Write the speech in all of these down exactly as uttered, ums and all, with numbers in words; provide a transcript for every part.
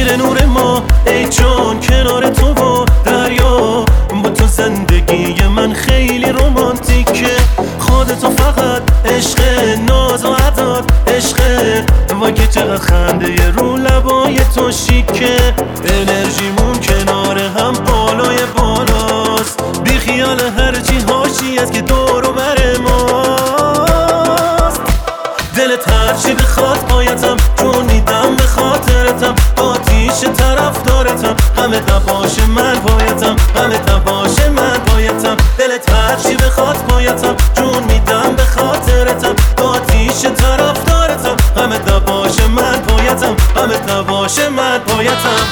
زیر نور ما ای جان کنار تو و دریا، با تو زندگی من خیلی رومانتیکه. خودتو فقط عشق، ناز و عداد عشق، و که چقدر خنده رو لبای تو شیکه. انرژیمون کنار هم بالای بالاست، بی خیال هرچی حاشیت که دور و بر ماست. دلت هرچی بخواد پایتم، جون میدم به خاطرتم، آتیش طرف دارتم، همه تباش من پایتم، همه تباش من پایتم. دلت هرچی بخواد پایتم، جون میدم به خاطرتم، آتیش طرف دارتم، همه تباش من پایتم، همه تباش من پایتم.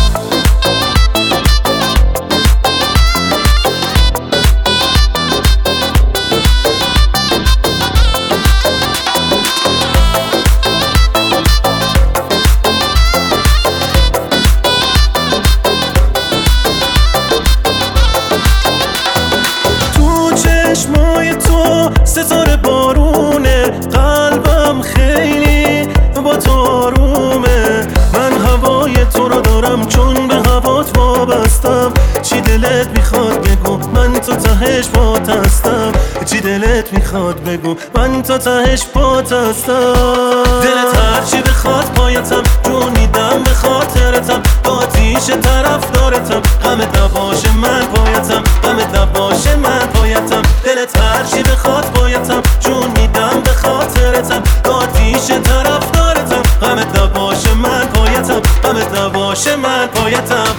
چشمای تو ستاره بارونه، قلبم خیلی با تو آرومه. من هوای تو رو دارم چون به هوات وابستم. چی دلت میخواد بگو من تو تهش پات هستم، چی دلت میخواد بگو من تو تهش پات هستم. دلت هرچی بخواد پایتم، جون میدم به خاطرتم، آتیش طرف دارتم، همه تباش من پایتم، همه تباش من پایتم. دلت هرچی بخواد پایتم، جون میدم به خاطرتم، آتیش طرف دارتم، همه تباش من پایتم، همه تباش من پایتم.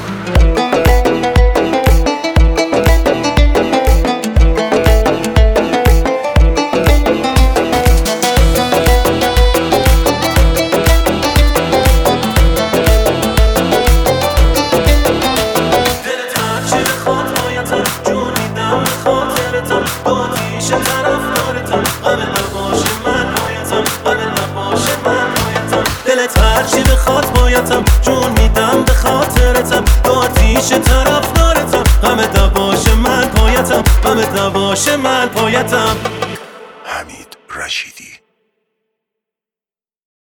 آتیش طرف دارتم، همه نباش من پایتم، همه نباش من پایتم. دلت هرچی بخواد پایتم، جون میدم به خاطرتم، آتیش طرف دارتم، همه نباش من پایتم، همه نباش من پایتم. حمید رشیدی.